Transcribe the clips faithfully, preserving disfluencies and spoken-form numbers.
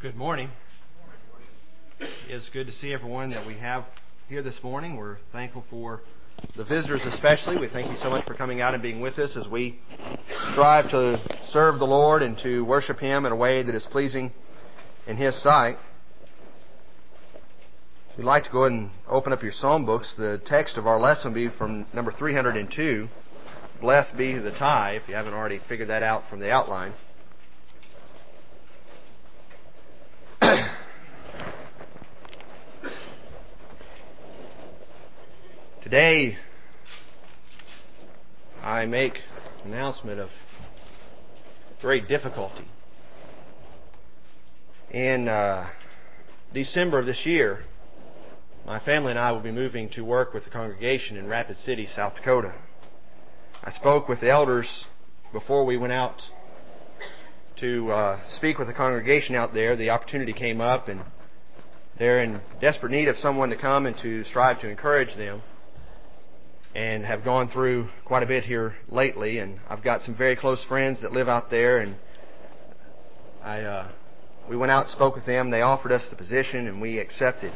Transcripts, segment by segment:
Good morning. It's good to see everyone that we have here this morning. We're thankful for the visitors especially. We thank you so much for coming out and being with us as we strive to serve the Lord and to worship Him in a way that is pleasing in His sight. If you'd like to go ahead and open up your psalm books, the text of our lesson will be from number three hundred two, Blessed Be the Tie, if you haven't already figured that out from the outline. Today, I make an announcement of great difficulty. In uh, December of this year, my family and I will be moving to work with the congregation in Rapid City, South Dakota. I spoke with the elders before we went out to uh, speak with the congregation out there. The opportunity came up, and they're in desperate need of someone to come and to strive to encourage them, and have gone through quite a bit here lately. And I've got some very close friends that live out there, and I uh, we went out and spoke with them. They offered us the position, and we accepted.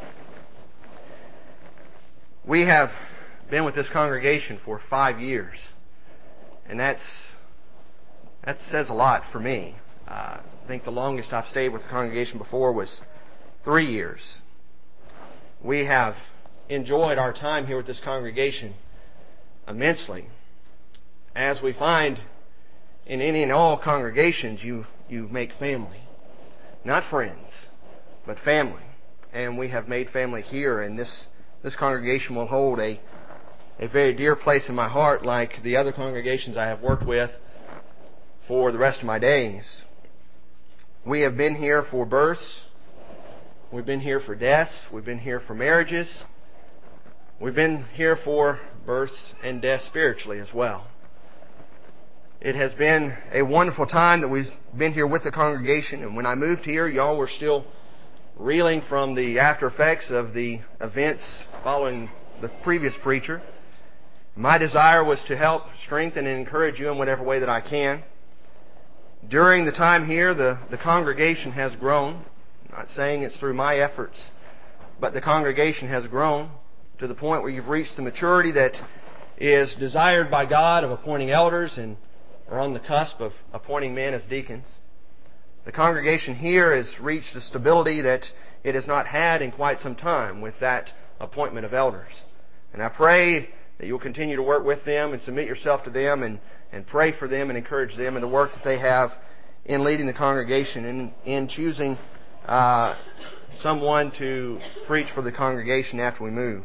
We have been with this congregation for five years, and that's that says a lot for me. Uh, I think the longest I've stayed with the congregation before was three years. We have enjoyed our time here with this congregation immensely. As we find in any and all congregations, you, you make family. Not friends, but family. And we have made family here, and this, this congregation will hold a, a very dear place in my heart, like the other congregations I have worked with for the rest of my days. We have been here for births. We've been here for deaths. We've been here for marriages. We've been here for births and deaths spiritually as well. It has been a wonderful time that we've been here with the congregation. And when I moved here, y'all were still reeling from the after effects of the events following the previous preacher. My desire was to help strengthen and encourage you in whatever way that I can. During the time here, the, the congregation has grown. I'm not saying it's through my efforts, but the congregation has grown to the point where you've reached the maturity that is desired by God of appointing elders, and are on the cusp of appointing men as deacons. The congregation here has reached a stability that it has not had in quite some time with that appointment of elders. And I pray that you'll continue to work with them and submit yourself to them, and, and pray for them and encourage them in the work that they have in leading the congregation and in choosing uh, someone to preach for the congregation after we move.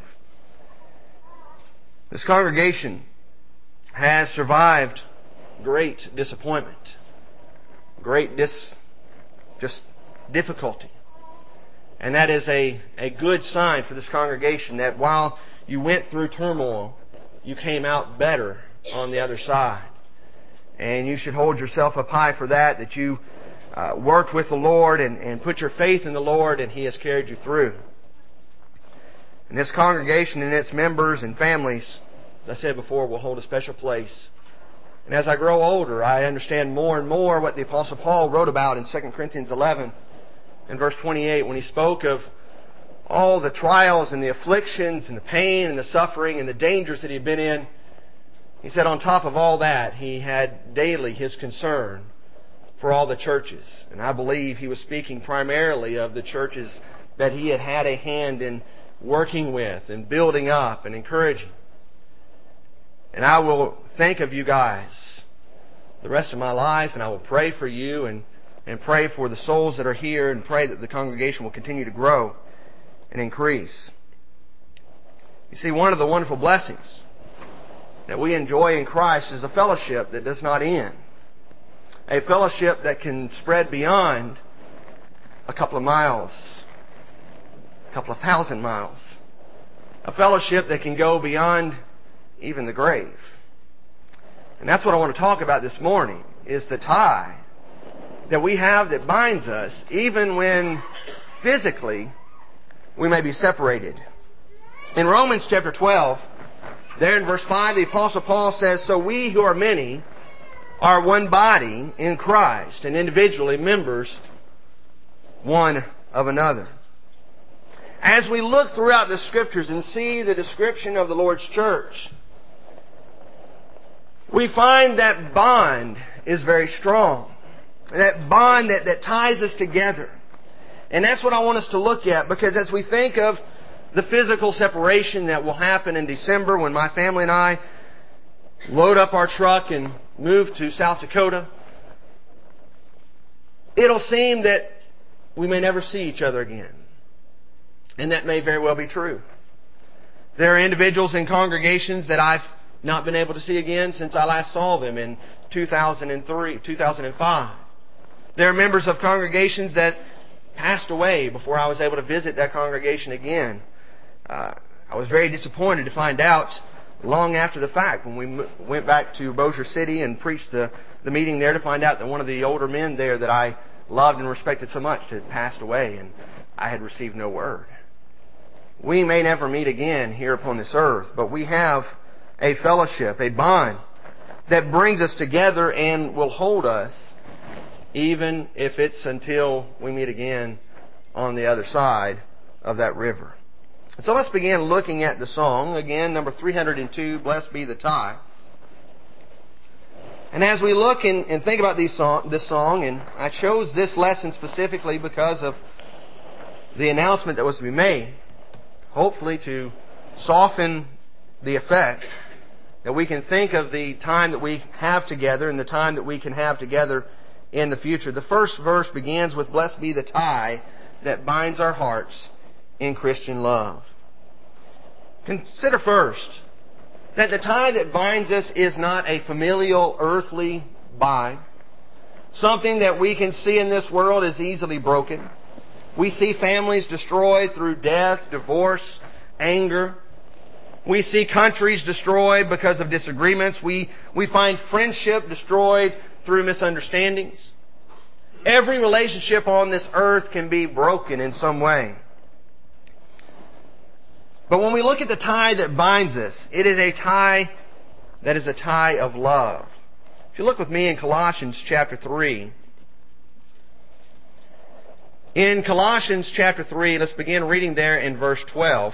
This congregation has survived great disappointment, great dis, just difficulty. And that is a, a good sign for this congregation, that while you went through turmoil, you came out better on the other side. And you should hold yourself up high for that, that you uh, worked with the Lord and, and put your faith in the Lord, and He has carried you through. And this congregation and its members and families, as I said before, will hold a special place. And as I grow older, I understand more and more what the Apostle Paul wrote about in Second Corinthians eleven and verse twenty-eight, when he spoke of all the trials and the afflictions and the pain and the suffering and the dangers that he had been in. He said on top of all that, he had daily his concern for all the churches. And I believe he was speaking primarily of the churches that he had had a hand in working with and building up and encouraging. And I will think of you guys the rest of my life, and I will pray for you and, and pray for the souls that are here, and pray that the congregation will continue to grow and increase. You see, one of the wonderful blessings that we enjoy in Christ is a fellowship that does not end. A fellowship that can spread beyond a couple of miles, a couple of thousand miles. A fellowship that can go beyond even the grave. And that's what I want to talk about this morning, is the tie that we have that binds us, even when physically we may be separated. In Romans chapter twelve, there in verse five, the Apostle Paul says, "So we who are many are one body in Christ, and individually members one of another. As we look throughout the Scriptures and see the description of the Lord's church, we find that bond is very strong. That bond that, that ties us together. And that's what I want us to look at, because as we think of the physical separation that will happen in December when my family and I load up our truck and move to South Dakota, it'll seem that we may never see each other again. And that may very well be true. There are individuals in congregations that I've not been able to see again since I last saw them in two thousand three, two thousand five. There are members of congregations that passed away before I was able to visit that congregation again. Uh, I was very disappointed to find out long after the fact when we m- went back to Bossier City and preached the, the meeting there, to find out that one of the older men there that I loved and respected so much had passed away, and I had received no word. We may never meet again here upon this earth, but we have a fellowship, a bond that brings us together and will hold us even if it's until we meet again on the other side of that river. So let's begin looking at the song. Again, number three hundred two, Blessed Be the Tie. And as we look and, and think about these song, this song, and I chose this lesson specifically because of the announcement that was to be made, hopefully to soften the effect, that we can think of the time that we have together and the time that we can have together in the future. The first verse begins with, Blessed be the tie that binds our hearts in Christian love. Consider first that the tie that binds us is not a familial earthly bind. Something that we can see in this world is easily broken. We see families destroyed through death, divorce, anger. We see countries destroyed because of disagreements. We, we find friendship destroyed through misunderstandings. Every relationship on this earth can be broken in some way. But when we look at the tie that binds us, it is a tie that is a tie of love. If you look with me in Colossians chapter three. In Colossians chapter three, let's begin reading there in verse twelve.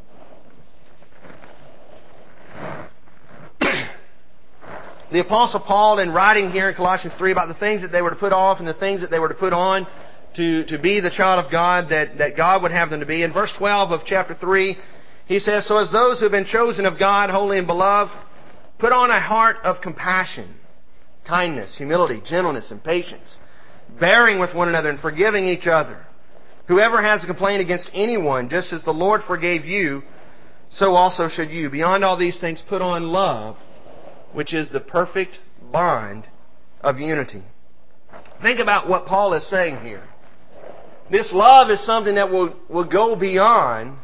The Apostle Paul, in writing here in Colossians three about the things that they were to put off and the things that they were to put on to, to be the child of God that, that God would have them to be. In verse twelve of chapter three, he says, So as those who have been chosen of God, holy and beloved, put on a heart of compassion, kindness, humility, gentleness, and patience, bearing with one another and forgiving each other. Whoever has a complaint against anyone, just as the Lord forgave you, so also should you. Beyond all these things, put on love, which is the perfect bond of unity. Think about what Paul is saying here. This love is something that will, will go beyond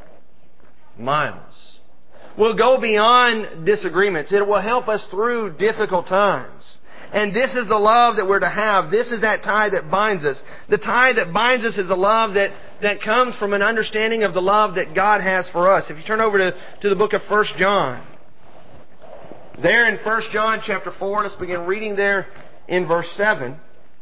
miles. Will go beyond disagreements. It will help us through difficult times. And this is the love that we're to have. This is that tie that binds us. The tie that binds us is a love that, that comes from an understanding of the love that God has for us. If you turn over to, to the book of First John. There in First John chapter four, let's begin reading there in verse seven.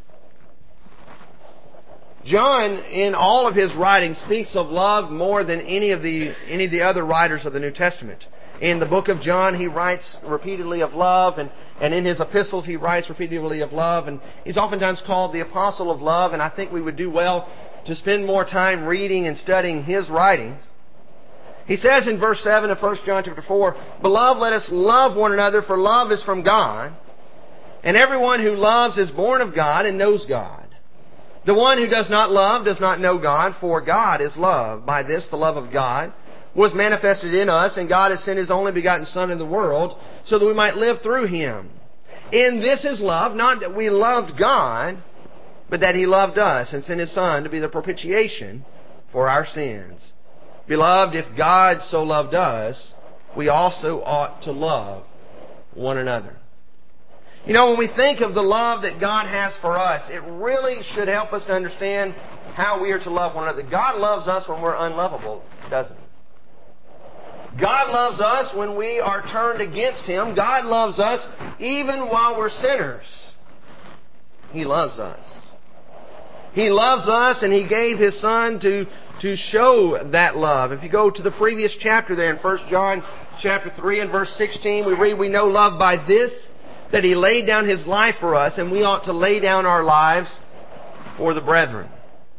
John, in all of his writings, speaks of love more than any of the any of the other writers of the New Testament. In the book of John, he writes repeatedly of love, and, and in his epistles, he writes repeatedly of love, and he's oftentimes called the apostle of love, and I think we would do well to spend more time reading and studying his writings. He says in verse seven of First John chapter four, Beloved, let us love one another, for love is from God, and everyone who loves is born of God and knows God. The one who does not love does not know God, for God is love. By this, the love of God was manifested in us, and God has sent His only begotten Son in the world, so that we might live through Him. In this is love, not that we loved God, but that He loved us, and sent His Son to be the propitiation for our sins. Beloved, if God so loved us, we also ought to love one another. You know, when we think of the love that God has for us, it really should help us to understand how we are to love one another. God loves us when we're unlovable, doesn't He? God loves us when we are turned against Him. God loves us even while we're sinners. He loves us. He loves us, and He gave His Son to, to show that love. If you go to the previous chapter there in First John chapter three and verse sixteen, we read, "We know love by this, that He laid down His life for us, and we ought to lay down our lives for the brethren."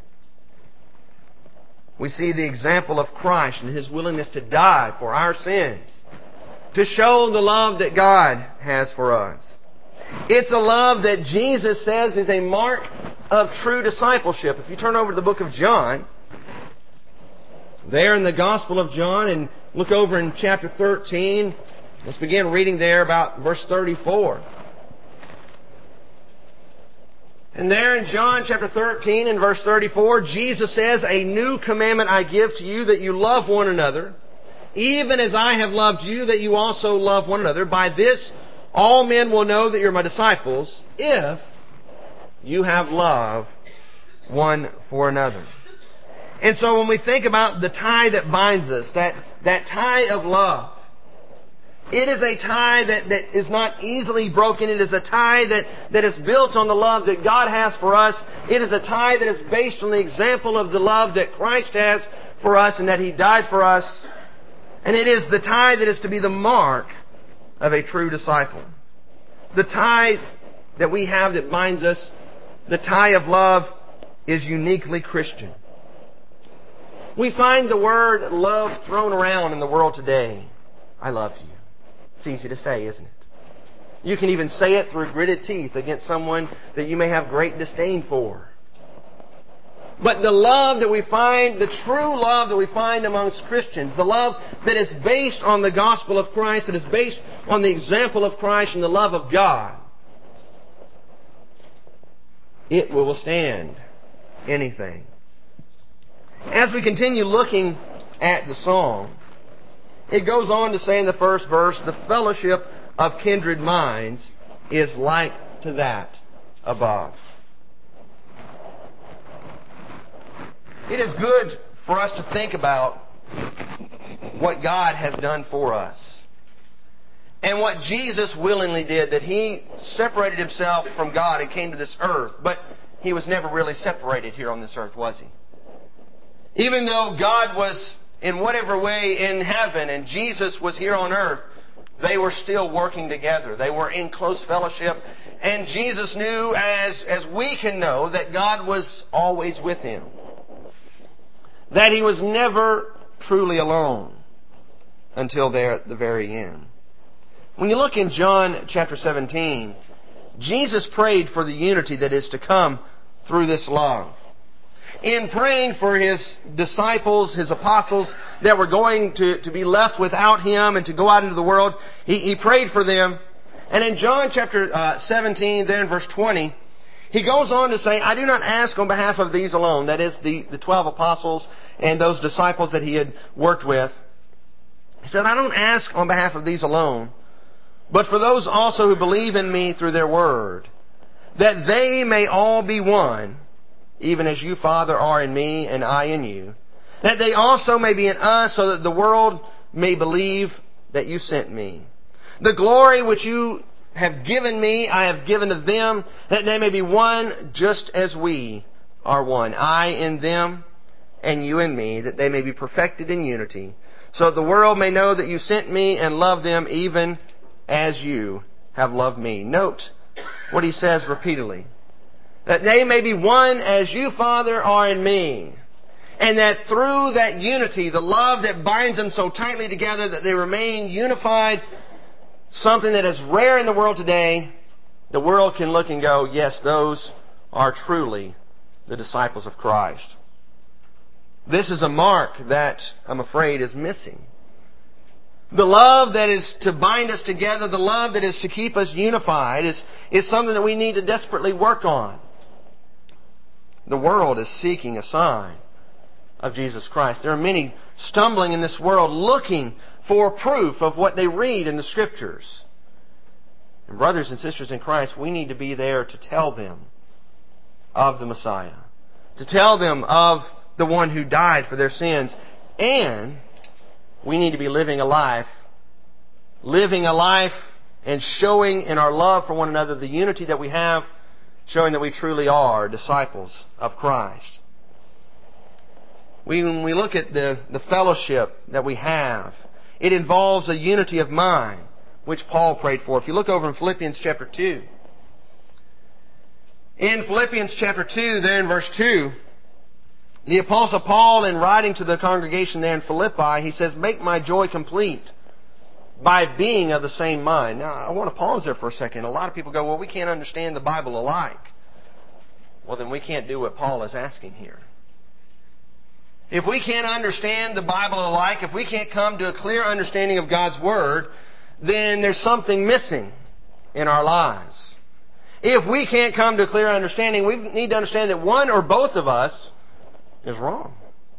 We see the example of Christ and His willingness to die for our sins, to show the love that God has for us. It's a love that Jesus says is a mark of true discipleship. If you turn over to the book of John, there in the Gospel of John, and look over in chapter thirteen, let's begin reading there about verse thirty-four. And there in John chapter thirteen and verse thirty-four, Jesus says, "A new commandment I give to you, that you love one another, even as I have loved you, that you also love one another. By this all men will know that you're my disciples, if you have love one for another." And so when we think about the tie that binds us, that, that tie of love, it is a tie that, that is not easily broken. It is a tie that, that is built on the love that God has for us. It is a tie that is based on the example of the love that Christ has for us and that He died for us. And it is the tie that is to be the mark of a true disciple. The tie that we have that binds us, the tie of love, is uniquely Christian. We find the word love thrown around in the world today. I love you. It's easy to say, isn't it? You can even say it through gritted teeth against someone that you may have great disdain for. But the love that we find, the true love that we find amongst Christians, the love that is based on the gospel of Christ, that is based on the example of Christ and the love of God, it will withstand anything. As we continue looking at the song, it goes on to say in the first verse, "The fellowship of kindred minds is like to that above." It is good for us to think about what God has done for us and what Jesus willingly did, that He separated Himself from God and came to this earth. But He was never really separated here on this earth, was He? Even though God was in whatever way in heaven and Jesus was here on earth, they were still working together. They were in close fellowship. And Jesus knew, as, as we can know, that God was always with Him. That He was never truly alone until there at the very end. When you look in John chapter seventeen, Jesus prayed for the unity that is to come through this love. In praying for His disciples, His apostles, that were going to, to be left without Him and to go out into the world, He, he prayed for them. And in John chapter uh, seventeen, there in verse twenty, He goes on to say, "I do not ask on behalf of these alone," that is, the, the twelve apostles and those disciples that He had worked with. He said, "I don't ask on behalf of these alone, but for those also who believe in Me through their word, that they may all be one, even as You, Father, are in Me and I in You, that they also may be in us, so that the world may believe that You sent Me. The glory which You have given Me, I have given to them, that they may be one just as We are one. I in them and You in Me, that they may be perfected in unity, so that the world may know that You sent Me and love them even as You have loved Me." Note what He says repeatedly. That they may be one as You, Father, are in Me. And that through that unity, the love that binds them so tightly together that they remain unified, something that is rare in the world today, the world can look and go, yes, those are truly the disciples of Christ. This is a mark that, I'm afraid, is missing. The love that is to bind us together, the love that is to keep us unified, is, is something that we need to desperately work on. The world is seeking a sign of Jesus Christ. There are many stumbling in this world looking for proof of what they read in the Scriptures. And brothers and sisters in Christ, we need to be there to tell them of the Messiah, to tell them of the one who died for their sins. And we need to be living a life, living a life and showing in our love for one another the unity that we have, showing that we truly are disciples of Christ. We, when we look at the, the fellowship that we have, it involves a unity of mind, which Paul prayed for. If you look over in Philippians chapter two, in Philippians chapter two, there in verse two, the Apostle Paul, in writing to the congregation there in Philippi, he says, "Make my joy complete by being of the same mind." Now, I want to pause there for a second. A lot of people go, well, we can't understand the Bible alike. Well, then we can't do what Paul is asking here. If we can't understand the Bible alike, if we can't come to a clear understanding of God's Word, then there's something missing in our lives. If we can't come to a clear understanding, we need to understand that one or both of us is wrong.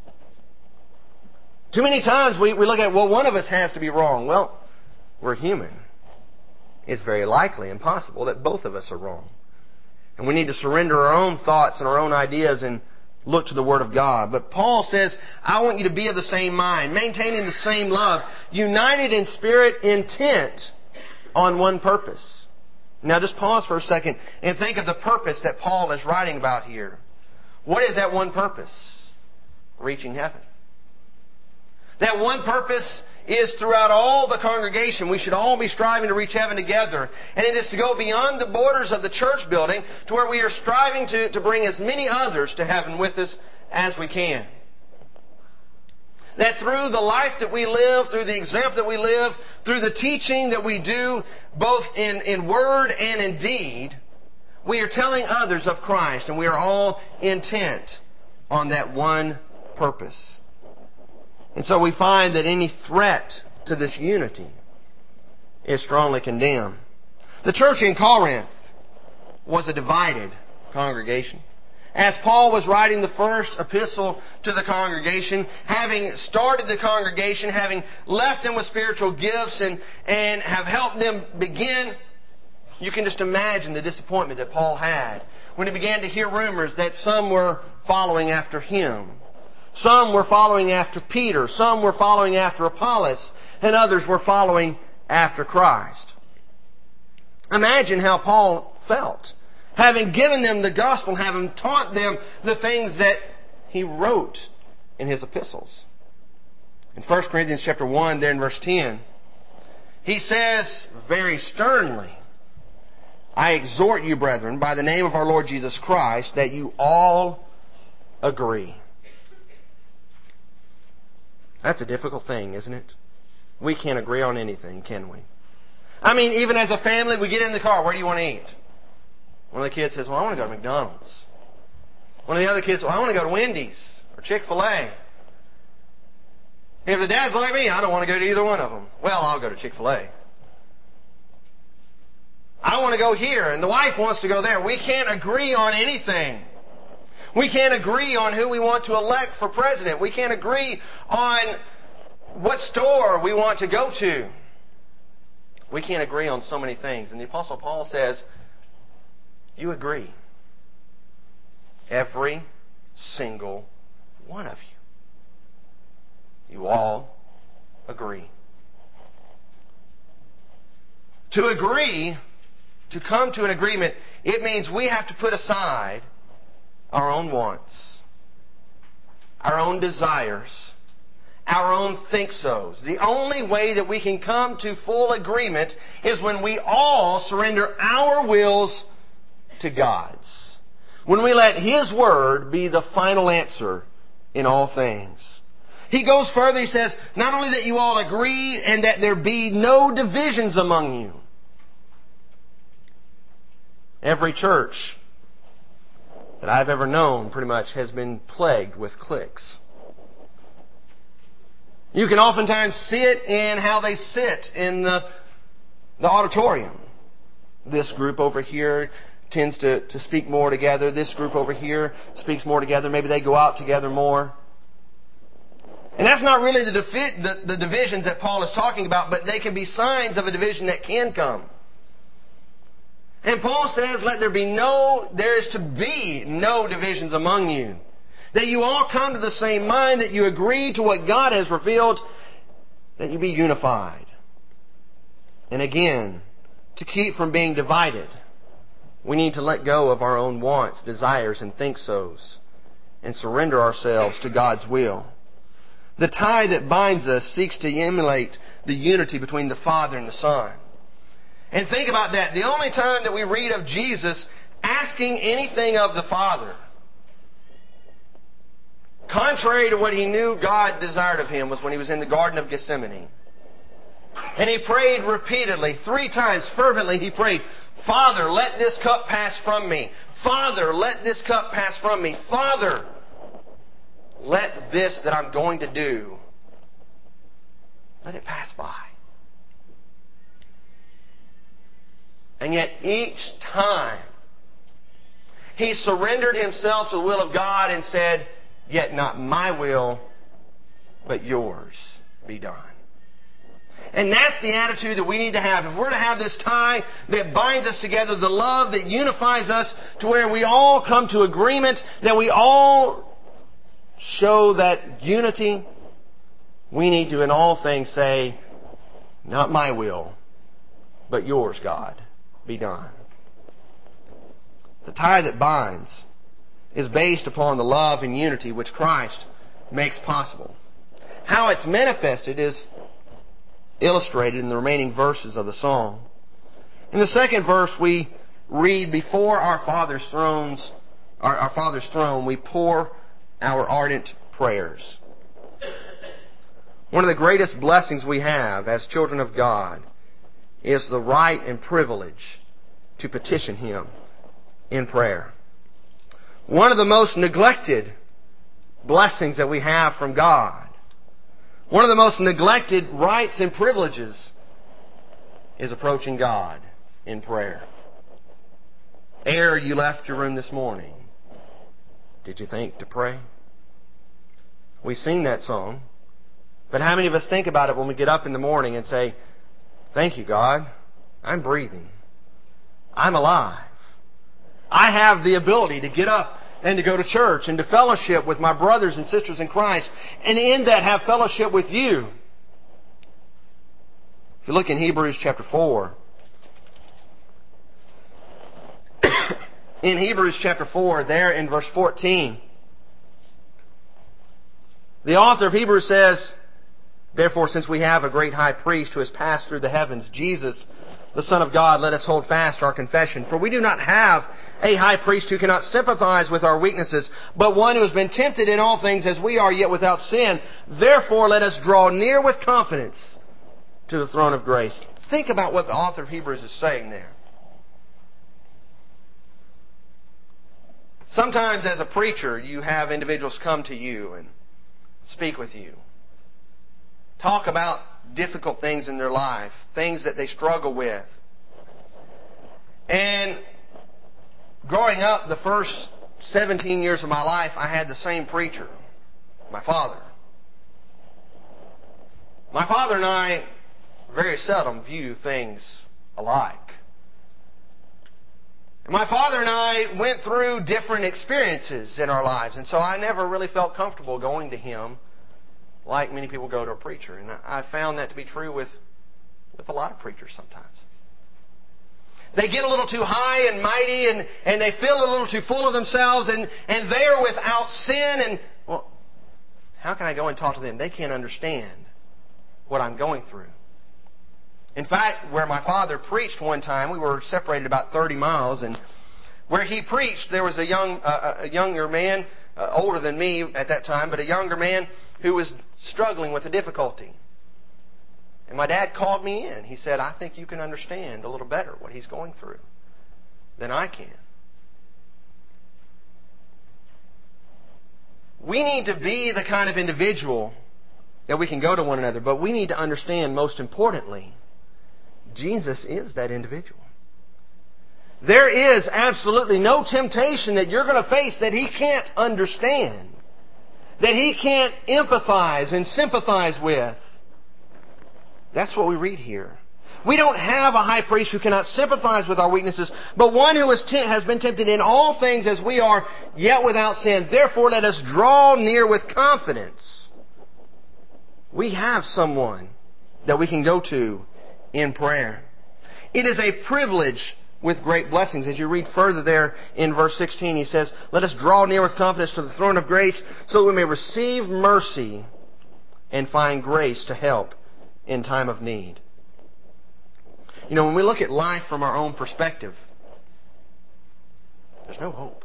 Too many times we, we look at, well, one of us has to be wrong. Well, we're human. It's very likely and possible that both of us are wrong. And we need to surrender our own thoughts and our own ideas and look to the Word of God. But Paul says, I want you to be of the same mind, maintaining the same love, united in spirit, intent on one purpose. Now just pause for a second and think of the purpose that Paul is writing about here. What is that one purpose? Reaching heaven. That one purpose is throughout all the congregation. We should all be striving to reach heaven together. And it is to go beyond the borders of the church building to where we are striving to, to bring as many others to heaven with us as we can. That through the life that we live, through the example that we live, through the teaching that we do, both in, in word and in deed, we are telling others of Christ, and we are all intent on that one purpose. And so we find that any threat to this unity is strongly condemned. The church in Corinth was a divided congregation. As Paul was writing the first epistle to the congregation, having started the congregation, having left them with spiritual gifts and, and have helped them begin, you can just imagine the disappointment that Paul had when he began to hear rumors that some were following after him. Some were following after Peter. Some were following after Apollos. And others were following after Christ. Imagine how Paul felt, having given them the gospel, having taught them the things that he wrote in his epistles. In First Corinthians chapter one, there in verse ten, he says very sternly, I exhort you, brethren, by the name of our Lord Jesus Christ, that you all agree. That's a difficult thing, isn't it? We can't agree on anything, can we? I mean, even as a family, we get in the car, where do you want to eat? One of the kids says, well, I want to go to McDonald's. One of the other kids says, well, I want to go to Wendy's or Chick-fil-A. If the dad's like me, I don't want to go to either one of them. Well, I'll go to Chick-fil-A. I want to go here, and the wife wants to go there. We can't agree on anything. We can't agree on who we want to elect for president. We can't agree on what store we want to go to. We can't agree on so many things. And the Apostle Paul says, you agree. Every single one of you. You all agree. To agree, to come to an agreement, it means we have to put aside our own wants, our own desires, our own think-sos. The only way that we can come to full agreement is when we all surrender our wills to God's. When we let His Word be the final answer in all things. He goes further, he says, not only that you all agree and that there be no divisions among you. Every church that I've ever known pretty much has been plagued with cliques. You can oftentimes see it in how they sit in the, the auditorium. This group over here tends to, to speak more together. This group over here speaks more together. Maybe they go out together more. And that's not really the, defi- the, the divisions that Paul is talking about, but they can be signs of a division that can come. And Paul says, let there be no, there is to be no divisions among you. That you all come to the same mind, that you agree to what God has revealed, that you be unified. And again, to keep from being divided, We need to let go of our own wants, desires, and think-sos and surrender ourselves to God's will. The tie that binds us seeks to emulate the unity between the Father and the Son. And think about that. The only time that we read of Jesus asking anything of the Father, contrary to what He knew God desired of Him, was when He was in the Garden of Gethsemane. And He prayed repeatedly, three times fervently He prayed, Father, let this cup pass from me. Father, let this cup pass from me. Father, let this that I'm going to do, let it pass by. And yet each time He surrendered Himself to the will of God and said, yet not my will, but yours be done. And that's the attitude that we need to have. If we're to have this tie that binds us together, the love that unifies us to where we all come to agreement, that we all show that unity, we need to in all things say, not my will, but yours, God, be done. The tie that binds is based upon the love and unity which Christ makes possible. How it's manifested is illustrated in the remaining verses of the song. In the second verse, we read, before our Father's thrones, our, our Father's throne, we pour our ardent prayers. One of the greatest blessings we have as children of God is the right and privilege to petition Him in prayer. One of the most neglected blessings that we have from God, one of the most neglected rights and privileges, is approaching God in prayer. Ere you left your room this morning, did you think to pray? We sing that song, but how many of us think about it when we get up in the morning and say, thank you, God, I'm breathing. I'm alive. I have the ability to get up and to go to church and to fellowship with my brothers and sisters in Christ, and in that have fellowship with you. If you look in Hebrews chapter four, in Hebrews chapter four, there in verse fourteen, the author of Hebrews says, therefore, since we have a great high priest who has passed through the heavens, Jesus, the Son of God, let us hold fast our confession. For we do not have a high priest who cannot sympathize with our weaknesses, but one who has been tempted in all things as we are, yet without sin. Therefore, let us draw near with confidence to the throne of grace. Think about what the author of Hebrews is saying there. Sometimes as a preacher, you have individuals come to you and speak with you. Talk about difficult things in their life, things that they struggle with. And growing up, the first seventeen years of my life, I had the same preacher, my father. My father and I very seldom view things alike. And my father and I went through different experiences in our lives, and so I never really felt comfortable going to him like many people go to a preacher. And I found that to be true with, with a lot of preachers sometimes. They get a little too high and mighty, and, and they feel a little too full of themselves, and, and they're without sin. And, well, how can I go and talk to them? They can't understand what I'm going through. In fact, where my father preached one time, we were separated about thirty miles, and where he preached, there was a young, uh, a younger man, uh, older than me at that time, but a younger man who was struggling with a difficulty. And my dad called me in. He said, I think you can understand a little better what he's going through than I can. We need to be the kind of individual that we can go to one another, but we need to understand, most importantly, Jesus is that individual. There is absolutely no temptation that you're going to face that He can't understand, that He can't empathize and sympathize with. That's what we read here. We don't have a high priest who cannot sympathize with our weaknesses, but one who has, te- has been tempted in all things as we are, yet without sin. Therefore, let us draw near with confidence. We have someone that we can go to in prayer. It is a privilege with great blessings. As you read further there in verse sixteen, he says, "Let us draw near with confidence to the throne of grace so that we may receive mercy and find grace to help in time of need." You know, when we look at life from our own perspective, there's no hope.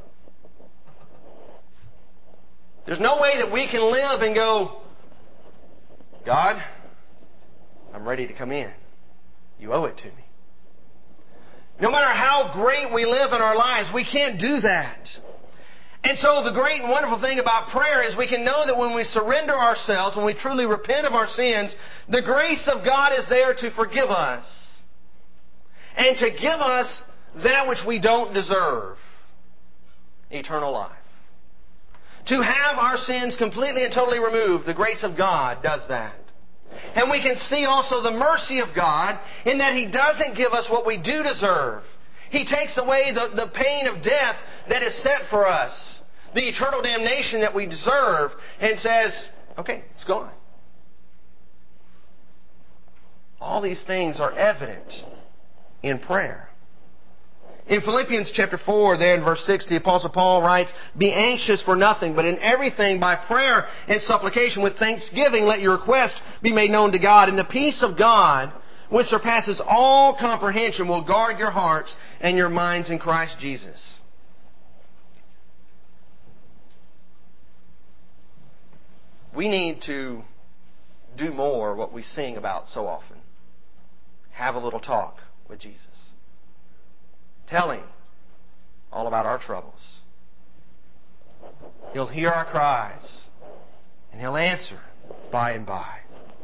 There's no way that we can live and go, "God, I'm ready to come in. You owe it to me." No matter how great we live in our lives, we can't do that. And so the great and wonderful thing about prayer is we can know that when we surrender ourselves, when we truly repent of our sins, the grace of God is there to forgive us and to give us that which we don't deserve, eternal life. To have our sins completely and totally removed, the grace of God does that. And we can see also the mercy of God in that He doesn't give us what we do deserve. He takes away the, the pain of death that is set for us, the eternal damnation that we deserve, and says, "Okay, it's gone." All these things are evident in prayer. In Philippians chapter four, there in verse six, the Apostle Paul writes, "Be anxious for nothing, but in everything by prayer and supplication with thanksgiving let your request be made known to God. And the peace of God, which surpasses all comprehension, will guard your hearts and your minds in Christ Jesus." We need to do more what we sing about so often. Have a little talk with Jesus. Tell Him all about our troubles. He'll hear our cries, and He'll answer by and by.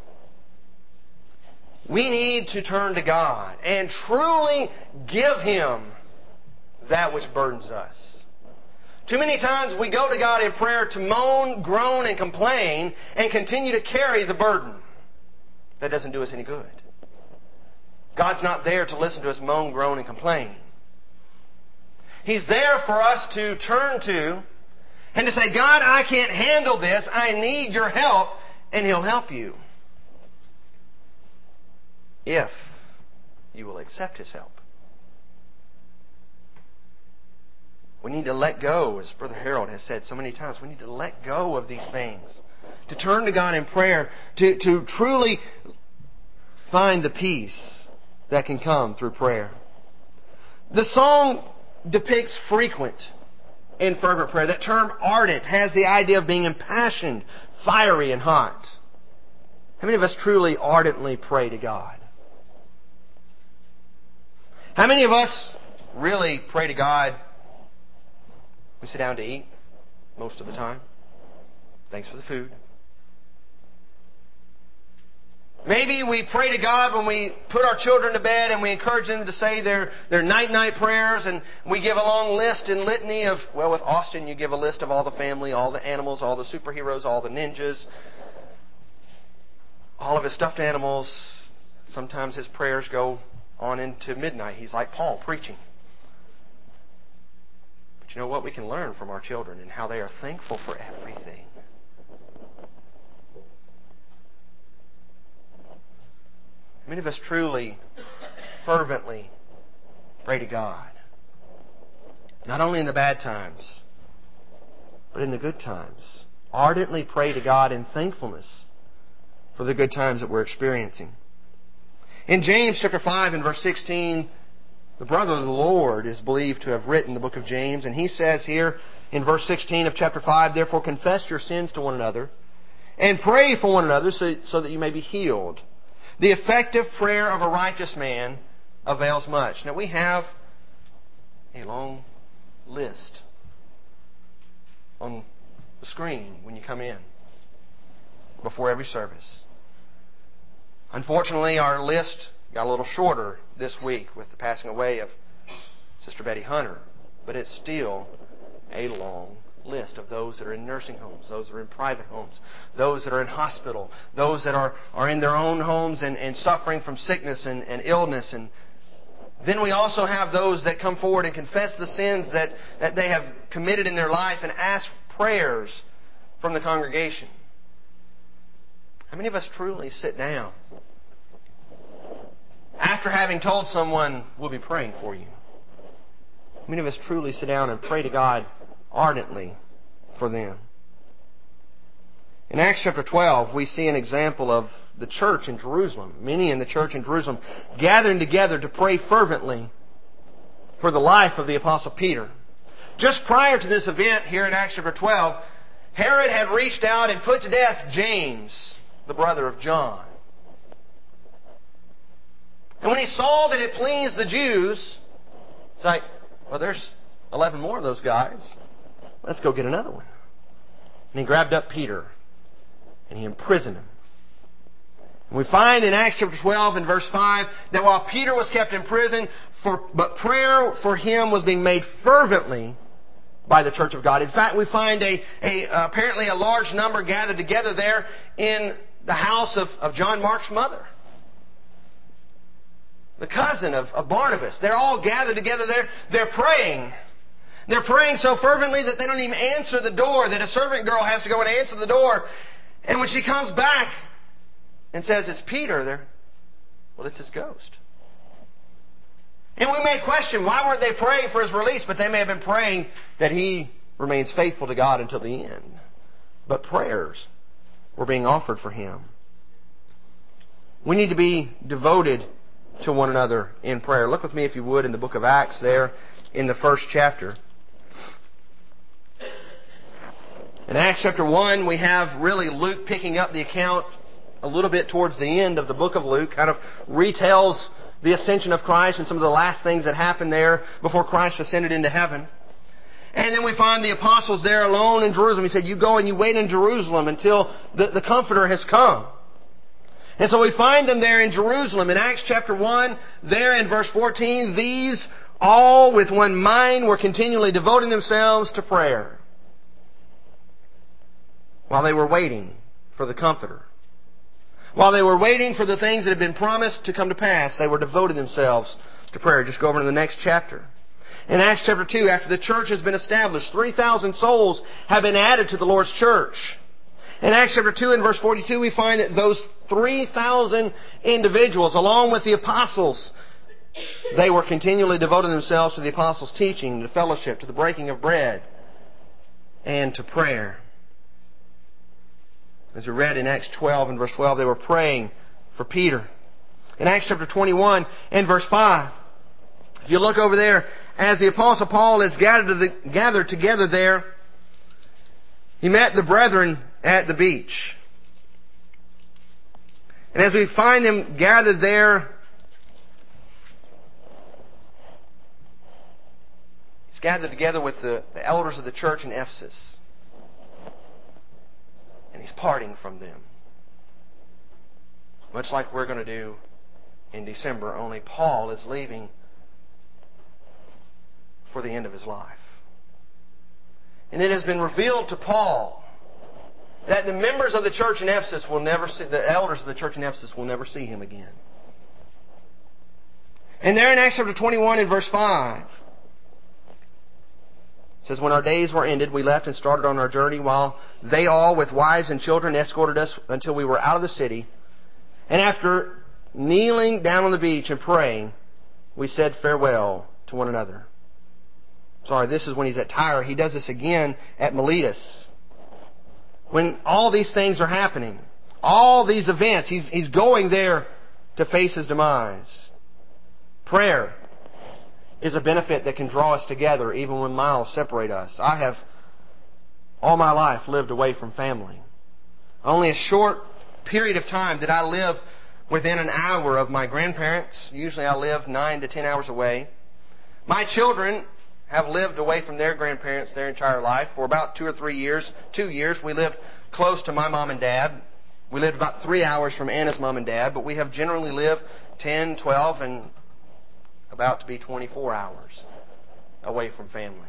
We need to turn to God and truly give Him that which burdens us. Too many times we go to God in prayer to moan, groan, and complain and continue to carry the burden. That doesn't do us any good. God's not there to listen to us moan, groan, and complain. He's there for us to turn to and to say, "God, I can't handle this. I need your help." And He'll help you if you will accept His help. We need to let go, as Brother Harold has said so many times, we need to let go of these things. To turn to God in prayer, to, to truly find the peace that can come through prayer. The song depicts frequent and fervent prayer. That term ardent has the idea of being impassioned, fiery, and hot. How many of us truly ardently pray to God? How many of us really pray to God? We sit down to eat most of the time. Thanks for the food. Maybe we pray to God when we put our children to bed and we encourage them to say their, their night-night prayers, and we give a long list and litany of, well, with Austin you give a list of all the family, all the animals, all the superheroes, all the ninjas, all of his stuffed animals. Sometimes his prayers go on into midnight. He's like Paul preaching. But you know what? We can learn from our children and how they are thankful for everything. How many of us truly, fervently pray to God? Not only in the bad times, but in the good times. Ardently pray to God in thankfulness for the good times that we're experiencing. In James chapter five and verse sixteen, the brother of the Lord is believed to have written the book of James, and he says here in verse sixteen of chapter five, "Therefore confess your sins to one another and pray for one another so, so that you may be healed. The effective prayer of a righteous man avails much." Now we have a long list on the screen when you come in before every service. Unfortunately, our list got a little shorter this week with the passing away of Sister Betty Hunter, but it's still a long list of those that are in nursing homes, those that are in private homes, those that are in hospital, those that are, are in their own homes and, and suffering from sickness and, and illness. And then we also have those that come forward and confess the sins that, that they have committed in their life and ask prayers from the congregation. How many of us truly sit down after having told someone, "We'll be praying for you"? Many of us truly sit down and pray to God ardently for them. In Acts chapter twelve, we see an example of the church in Jerusalem. Many in the church in Jerusalem gathering together to pray fervently for the life of the Apostle Peter. Just prior to this event here in Acts chapter twelve, Herod had reached out and put to death James, the brother of John. And when he saw that it pleased the Jews, it's like, well, there's eleven more of those guys. Let's go get another one. And he grabbed up Peter and he imprisoned him. And we find in Acts chapter twelve and verse five that while Peter was kept in prison, for, but prayer for him was being made fervently by the church of God. In fact, we find a, a apparently a large number gathered together there in the house of, of John Mark's mother, the cousin of, of Barnabas. They're all gathered together there. They're praying. They're praying so fervently that they don't even answer the door, that a servant girl has to go and answer the door. And when she comes back and says, it's Peter, they're, well, it's his ghost. And we may question, why weren't they praying for his release? But they may have been praying that he remains faithful to God until the end. But prayers were being offered for him. We need to be devoted to one another in prayer. Look with me, if you would, in the book of Acts there in the first chapter. In Acts chapter one, we have really Luke picking up the account a little bit towards the end of the book of Luke, kind of retells the ascension of Christ and some of the last things that happened there before Christ ascended into heaven. And then we find the apostles there alone in Jerusalem. He said, you go and you wait in Jerusalem until the, the Comforter has come. And so we find them there in Jerusalem. In Acts chapter one, there in verse fourteen, these all with one mind were continually devoting themselves to prayer while they were waiting for the Comforter. While they were waiting for the things that had been promised to come to pass, they were devoting themselves to prayer. Just go over to the next chapter. In Acts chapter two, after the church has been established, three thousand souls have been added to the Lord's church. In Acts chapter two and verse forty-two, we find that those three thousand individuals, along with the apostles, they were continually devoting themselves to the apostles' teaching, to fellowship, to the breaking of bread, and to prayer. As we read in Acts twelve and verse twelve, they were praying for Peter. In Acts chapter twenty-one and verse five, if you look over there, as the Apostle Paul is gathered, to the, gathered together there, he met the brethren at the beach. And as we find them gathered there, he's gathered together with the, the elders of the church in Ephesus. And he's parting from them. Much like we're going to do in December, only Paul is leaving for the end of his life. And it has been revealed to Paul that the members of the church in Ephesus will never see, the elders of the church in Ephesus will never see him again. And there in Acts chapter twenty-one and verse five, it says, when our days were ended, we left and started on our journey, while they all, with wives and children, escorted us until we were out of the city. And after kneeling down on the beach and praying, we said farewell to one another. Sorry, this is when he's at Tyre. He does this again at Miletus. When all these things are happening, all these events, he's, he's going there to face his demise. Prayer is a benefit that can draw us together even when miles separate us. I have all my life lived away from family. Only a short period of time did I live within an hour of my grandparents. Usually I live nine to ten hours away. My children have lived away from their grandparents their entire life. For about two or three years, two years, we lived close to my mom and dad. We lived about three hours from Anna's mom and dad, but we have generally lived ten, twelve, and about to be twenty-four hours away from family.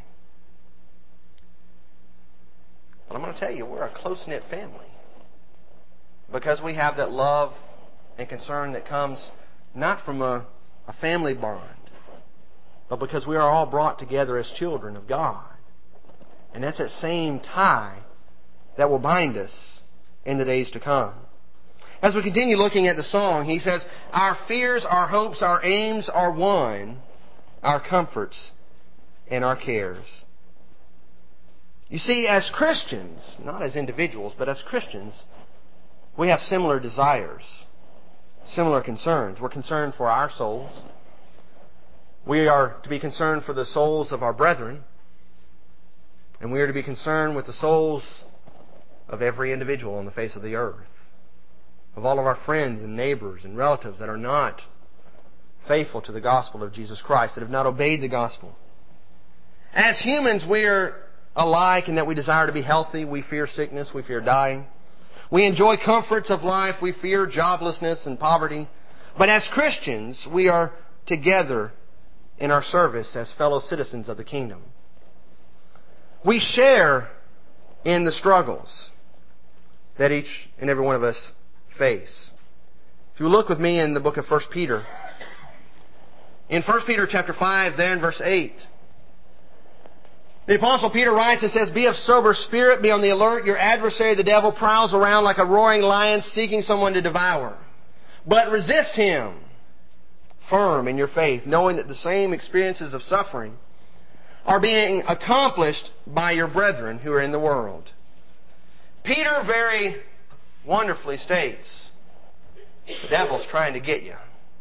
But I'm going to tell you, we're a close-knit family because we have that love and concern that comes not from a, a family bond, but because we are all brought together as children of God. And that's that same tie that will bind us in the days to come. As we continue looking at the song, he says, our fears, our hopes, our aims are one, our comforts and our cares. You see, as Christians, not as individuals, but as Christians, we have similar desires, similar concerns. We're concerned for our souls. We are to be concerned for the souls of our brethren. And we are to be concerned with the souls of every individual on the face of the earth, of all of our friends and neighbors and relatives that are not faithful to the gospel of Jesus Christ, that have not obeyed the gospel. As humans, we are alike in that we desire to be healthy. We fear sickness. We fear dying. We enjoy comforts of life. We fear joblessness and poverty. But as Christians, we are together in our service as fellow citizens of the kingdom. We share in the struggles that each and every one of us face. If you look with me in the book of First Peter, in First Peter chapter five, there in verse eight, the Apostle Peter writes and says, "Be of sober spirit, be on the alert. Your adversary, the devil, prowls around like a roaring lion seeking someone to devour. But resist him, firm in your faith, knowing that the same experiences of suffering are being accomplished by your brethren who are in the world." Peter very wonderfully states, the devil's trying to get you.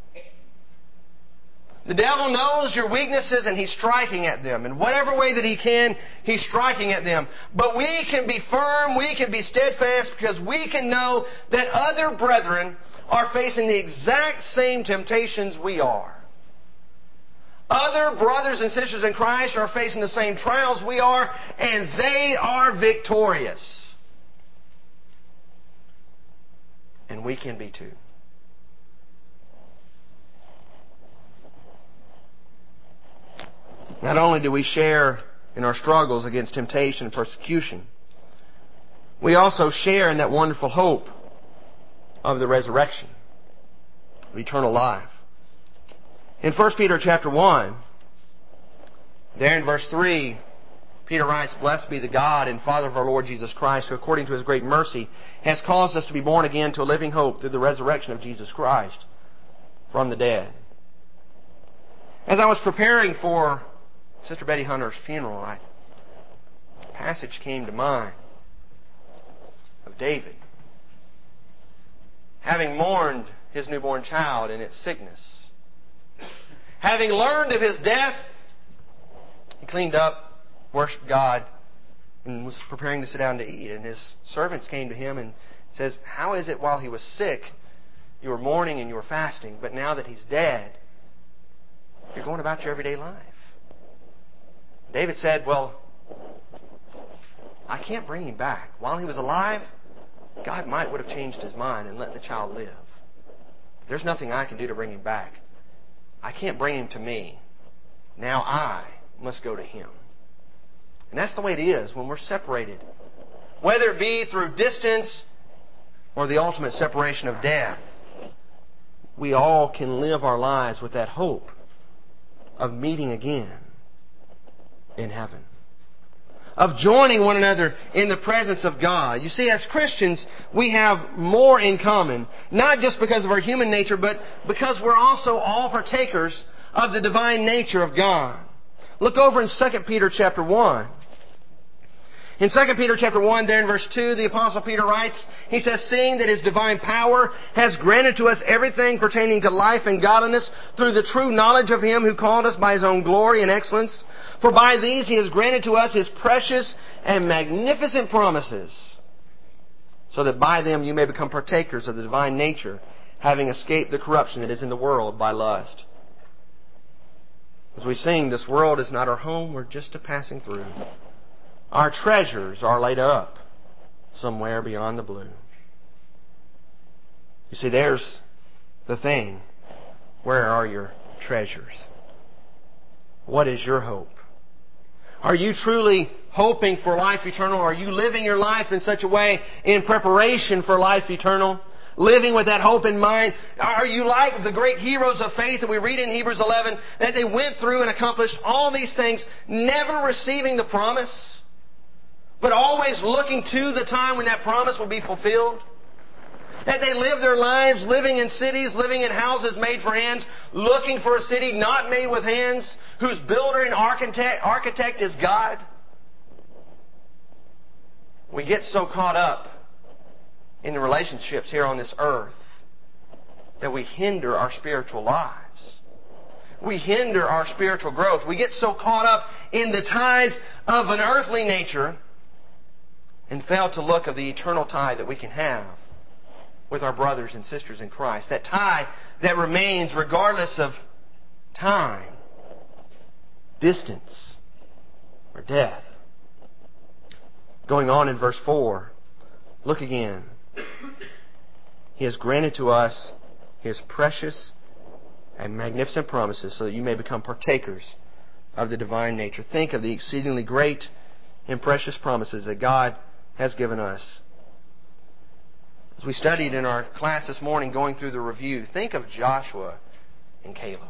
The devil knows your weaknesses and he's striking at them. In whatever way that he can, he's striking at them. But we can be firm, we can be steadfast, because we can know that other brethren are facing the exact same temptations we are. Other brothers and sisters in Christ are facing the same trials we are, and they are victorious. And we can be too. Not only do we share in our struggles against temptation and persecution, we also share in that wonderful hope of the resurrection, of eternal life. In First Peter chapter one, there in verse three, Peter writes, "Blessed be the God and Father of our Lord Jesus Christ, who according to His great mercy has caused us to be born again to a living hope through the resurrection of Jesus Christ from the dead." As I was preparing for Sister Betty Hunter's funeral, I, a passage came to mind of David. Having mourned his newborn child in its sickness, having learned of his death, he cleaned up, worshipped God, and was preparing to sit down to eat. And his servants came to him and says, "How is it while he was sick, you were mourning and you were fasting, but now that he's dead, you're going about your everyday life?" David said, "Well, I can't bring him back. While he was alive, God might would have changed his mind and let the child live. There's nothing I can do to bring him back. I can't bring him to me. Now I must go to him." And that's the way it is when we're separated. Whether it be through distance or the ultimate separation of death, we all can live our lives with that hope of meeting again in heaven, of joining one another in the presence of God. You see, as Christians, we have more in common, not just because of our human nature, but because we're also all partakers of the divine nature of God. Look over in Second Peter chapter one. In Second Peter chapter one, there in verse two, the Apostle Peter writes, he says, "Seeing that His divine power has granted to us everything pertaining to life and godliness through the true knowledge of Him who called us by His own glory and excellence. For by these He has granted to us His precious and magnificent promises, so that by them you may become partakers of the divine nature, having escaped the corruption that is in the world by lust." As we sing, this world is not our home, we're just a passing through. Our treasures are laid up somewhere beyond the blue. You see, there's the thing. Where are your treasures? What is your hope? Are you truly hoping for life eternal? Are you living your life in such a way in preparation for life eternal? Living with that hope in mind? Are you like the great heroes of faith that we read in Hebrews eleven, that they went through and accomplished all these things, never receiving the promise, but always looking to the time when that promise will be fulfilled? That they live their lives living in cities, living in houses made for hands, looking for a city not made with hands, whose builder and architect, architect is God. We get so caught up in the relationships here on this earth that we hinder our spiritual lives. We hinder our spiritual growth. We get so caught up in the ties of an earthly nature and fail to look of the eternal tie that we can have with our brothers and sisters in Christ. That tie that remains regardless of time, distance, or death. Going on in verse four, look again. He has granted to us His precious and magnificent promises so that you may become partakers of the divine nature. Think of the exceedingly great and precious promises that God has given us. As we studied in our class this morning, going through the review, think of Joshua and Caleb.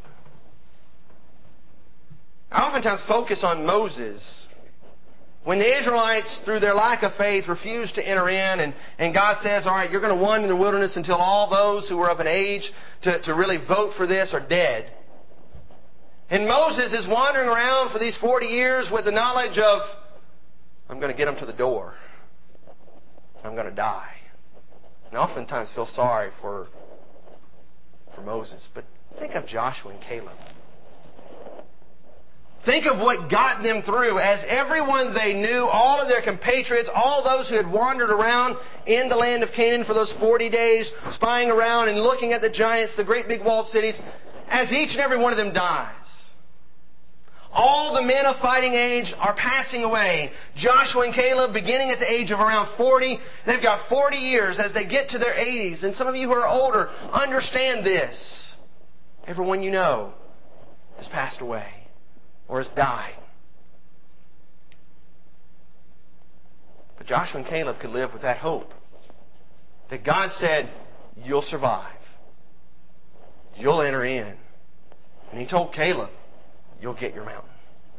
I oftentimes focus on Moses. When the Israelites, through their lack of faith, refused to enter in, and, and God says, all right, you're going to wander in the wilderness until all those who were of an age to, to really vote for this are dead. And Moses is wandering around for these forty years with the knowledge of, I'm going to get them to the door. I'm going to die. And I oftentimes feel sorry for, for Moses. But think of Joshua and Caleb. Think of what got them through as everyone they knew, all of their compatriots, all those who had wandered around in the land of Canaan for those forty days, spying around and looking at the giants, the great big walled cities, as each and every one of them dies. All the men of fighting age are passing away. Joshua and Caleb, beginning at the age of around forty, they've got forty years as they get to their eighties. And some of you who are older understand this. Everyone you know has passed away or has died. But Joshua and Caleb could live with that hope. That God said, you'll survive. You'll enter in. And He told Caleb, you'll get your mountain.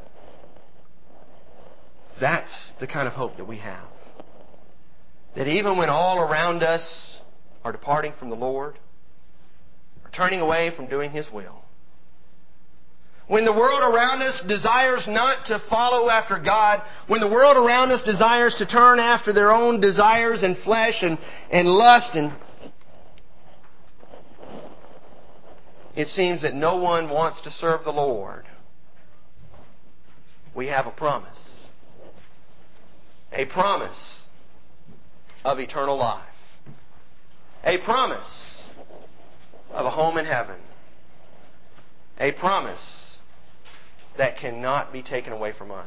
That's the kind of hope that we have. That even when all around us are departing from the Lord, are turning away from doing His will, when the world around us desires not to follow after God, when the world around us desires to turn after their own desires and flesh and, and lust, and it seems that no one wants to serve the Lord, we have a promise. A promise of eternal life. A promise of a home in heaven. A promise that cannot be taken away from us.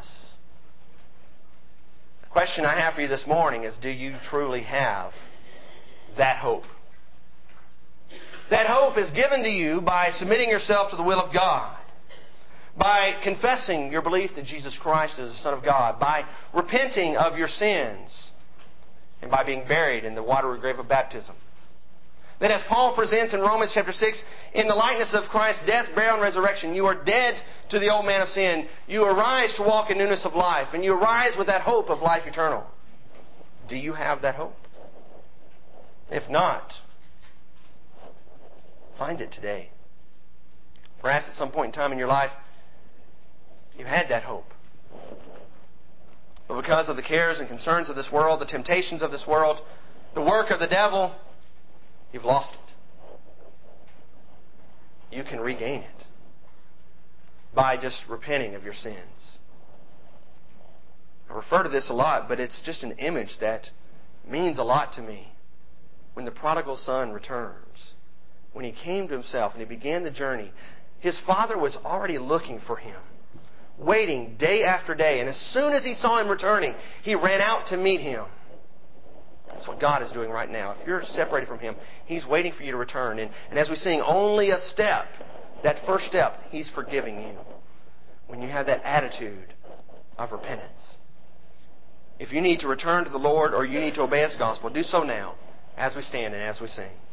The question I have for you this morning is, do you truly have that hope? That hope is given to you by submitting yourself to the will of God, by confessing your belief that Jesus Christ is the Son of God, by repenting of your sins, and by being buried in the watery grave of baptism. That as Paul presents in Romans chapter six, in the likeness of Christ's death, burial, and resurrection, you are dead to the old man of sin. You arise to walk in newness of life, and you arise with that hope of life eternal. Do you have that hope? If not, find it today. Perhaps at some point in time in your life, you had that hope. But because of the cares and concerns of this world, the temptations of this world, the work of the devil, you've lost it. You can regain it by just repenting of your sins. I refer to this a lot, but it's just an image that means a lot to me. When the prodigal son returns, when he came to himself and he began the journey, his father was already looking for him, waiting day after day. And as soon as he saw him returning, he ran out to meet him. That's what God is doing right now. If you're separated from Him, He's waiting for you to return. And, and as we sing, only a step, that first step, He's forgiving you. When you have that attitude of repentance. If you need to return to the Lord or you need to obey His gospel, do so now as we stand and as we sing.